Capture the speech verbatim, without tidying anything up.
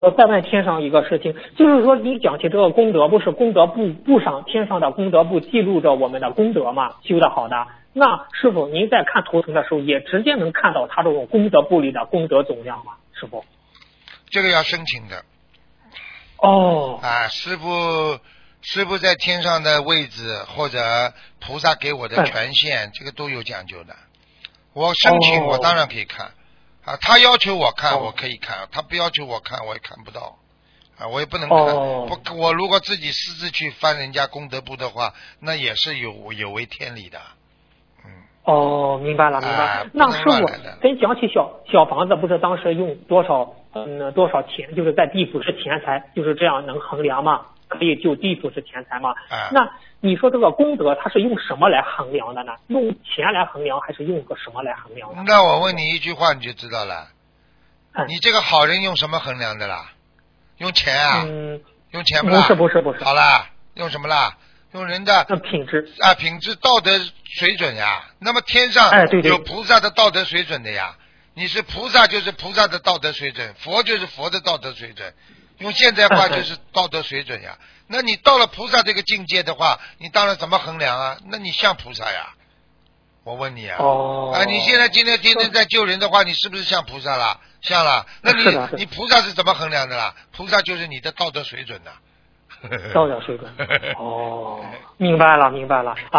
呃，再问天上一个事情，就是说你讲起这个功德，不是功德簿簿上天上的功德簿记录着我们的功德嘛，修的好的。那师傅您在看图腾的时候，也直接能看到他这种功德簿里的功德总量吗？师傅？ 这个要申请的。 哦。 啊，师傅，师傅在天上的位置或者菩萨给我的权限，嗯、这个都有讲究的。我申请， 哦、 我当然可以看。啊，他要求我看， 哦、 我可以看；他不要求我看，我也看不到。啊，我也不能看。 哦、 不，我如果自己私自去翻人家功德簿的话，那也是有有违天理的。嗯。 哦，明白了，明白了。 啊、 那师傅，跟讲起小小房子，不是当时用多少嗯多少钱，就是在地府是钱财，就是这样能衡量吗？可以就地府是钱财吗？ 啊、 那你说这个功德，它是用什么来衡量的呢？用钱来衡量，还是用个什么来衡量的？ 那我问你一句话，你就知道了。 嗯、 你这个好人用什么衡量的啦？用钱啊？ 嗯， 用钱不啦？ 不是不是不是。 好啦，用什么啦？用人的品质啊，品质道德水准呀。那么天上有菩萨的道德水准的呀。你是菩萨就是菩萨的道德水准，佛就是佛的道德水准。用现在话就是道德水准呀。那你到了菩萨这个境界的话，你当然怎么衡量啊？那你像菩萨呀？我问你啊。 哦。 啊，你现在今天天天在救人的话，你是不是像菩萨了？像了。那你你菩萨是怎么衡量的啦？菩萨就是你的道德水准呐。 道德水准。哦，明白了，明白了。啊